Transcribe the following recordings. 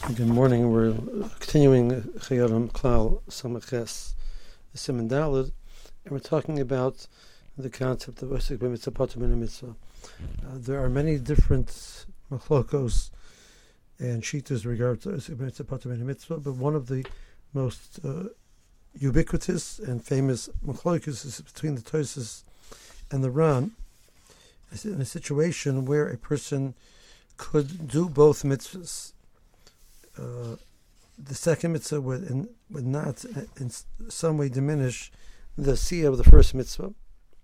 Good morning. We're continuing Chayarim Klal Samaches Siman Daled, and we're talking about the concept of Osik b'mitzvah patur min mitzvah. There are many different machlokos and shitas regarding Osik b'mitzvah patur min mitzvah, but one of the most ubiquitous and famous machlokos is between the Tosfos and the Ran. It's in a situation where a person could do both mitzvahs. The second mitzvah would not in some way diminish the siyah of the first mitzvah.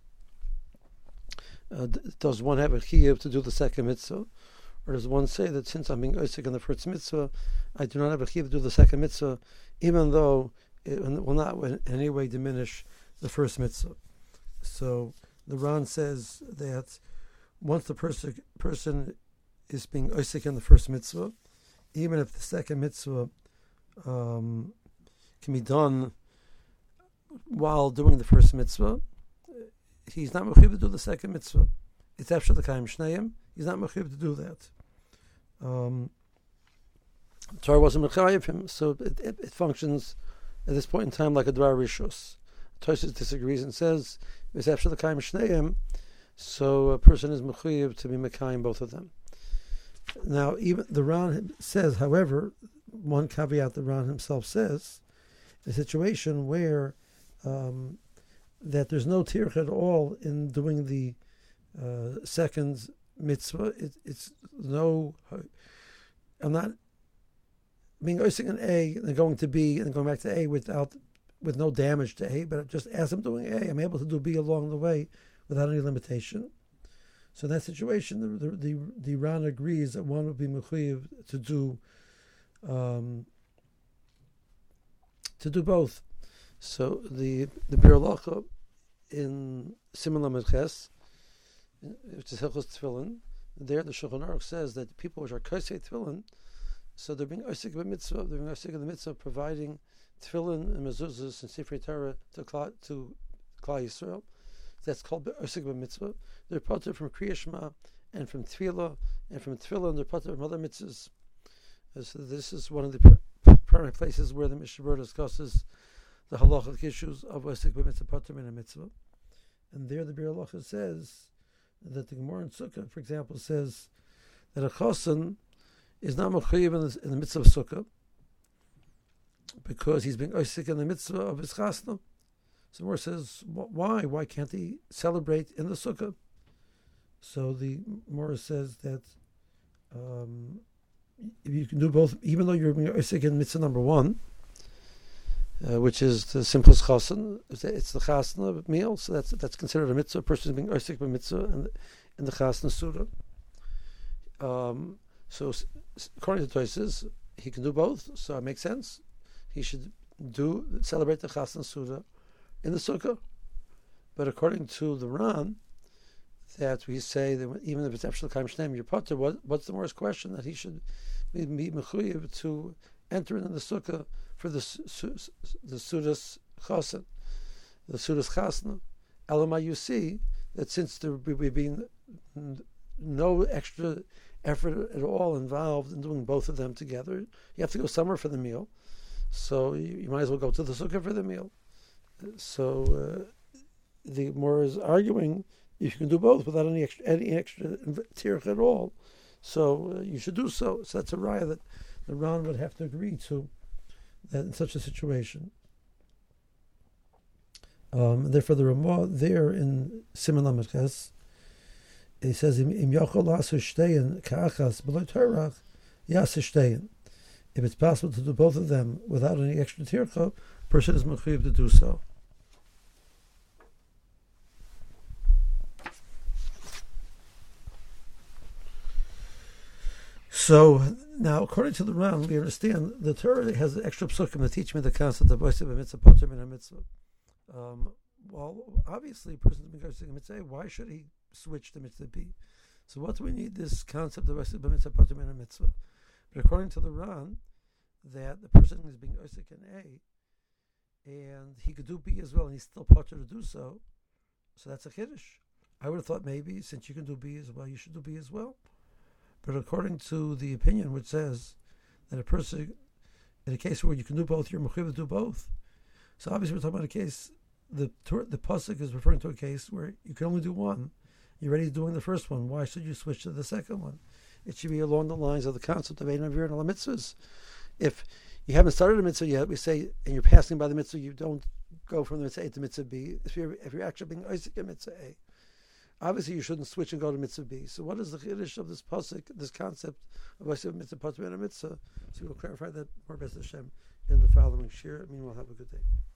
Does one have a chiyuv to do the second mitzvah? Or does one say that since I'm being osik in the first mitzvah, I do not have a chiyuv to do the second mitzvah, even though it will not in any way diminish the first mitzvah? So the Ran says that once the person is being osik in the first mitzvah, even if the second mitzvah can be done while doing the first mitzvah, he's not mechuyev to do the second mitzvah. It's after the Kaim Shneim. He's not mechuyev to do that. Torah wasn't mechuyev him, so it functions at this point in time like a dvar rishus. Tosfos disagrees and says it's after the Kaim Shneim, so a person is mechuyev to be mekayim both of them. Now, even the Ran says, however, one caveat the Ran himself says, a situation where that there's no tirch at all in doing the second mitzvah. It's no. I'm not being osik in A and going to B and going back to A with no damage to A, but just as I'm doing A, I'm able to do B along the way without any limitation. So in that situation, the Ran agrees that one would be mechuyev to do both. So the Bir Halacha in Siman Lamed Ches, which is Hilchos Tefillin, there the Shulchan Aruch says that people which are kosei Tefillin, so they're being osik b'mitzvah, they're being osik in the mitzvah, providing Tefillin and mezuzahs and Sifrei Torah to Klal Yisrael. That's called osik b'mitzvah. They're patur from Kriya Shema and from Tefillah, and from Tefillah they're patur from other mitzvahs. So this is one of the primary places where the Mishnah Berurah discusses the halachic issues of osik b'mitzvah patur min mitzvah. And there the Bir Halacha says that the Gemara in Sukkah, for example, says that a chosin is not mechuyev in the mitzvah of Sukkah because he's being osik in the mitzvah of his chasna. So the Gemara says, why? Why can't he celebrate in the Sukkah? So the Gemara says that if you can do both, even though you're being osik in mitzvah number one, which is the simplest chasen, it's the chasna meal, so that's considered a mitzvah. A person is being osik by mitzvah in the chasna surah. So according to Tosfos, he can do both, so it makes sense. He should celebrate the chasna surah in the sukkah. But according to the Ran, that we say that even if it's after the Kaim Shneim, you're patur, what's the worst question? That he should be mechuyev to enter in the sukkah for the sudas chasen, the sudas chasna. Elamai, you see that since there would be no extra effort at all involved in doing both of them together, you have to go somewhere for the meal, so you might as well go to the sukkah for the meal. So the Gemara is arguing if you can do both without any extra tirch at all, so you should do so. So that's a raya that the Ran would have to agree to that in such a situation. Therefore, the Ramah there in Siman Lamed Ches, he says, "Im yachol lasu shtein ka'achas b'lo torach yasu shtein." If it's possible to do both of them without any extra tircha, a person is mechuyev to do so. So now, according to the Ran, we understand the Torah has extra psukim that teach me the concept of osik b'mitzvah patur min mitzvah. Well, obviously, a person is being osik mitzvah. Why should he switch to mitzvah B? So, what do we need this concept of osik b'mitzvah patur min mitzvah? But according to the Ran, that the person is being osik in A, and he could do B as well, and he's still patur to do so. So that's a chiddush. I would have thought maybe since you can do B as well, you should do B as well. But according to the opinion which says that a person, in a case where you can do both, you're mechuyev to do both. So obviously we're talking about a case, the pasuk is referring to a case where you can only do one. You're already doing the first one. Why should you switch to the second one? It should be along the lines of the concept of Ein Avir and Ala Mitzvahs. If you haven't started a mitzvah yet, we say, and you're passing by the mitzvah, you don't go from the mitzvah A to mitzvah B. If you're actually being Isaac in mitzvah A, obviously you shouldn't switch and go to mitzvah B. So what is the chiddush of this pasuk, this concept of Isaac mitzvah, pasuk and a mitzvah? So we'll clarify that more, B'ez Hashem, in the following shir. Meanwhile, have a good day.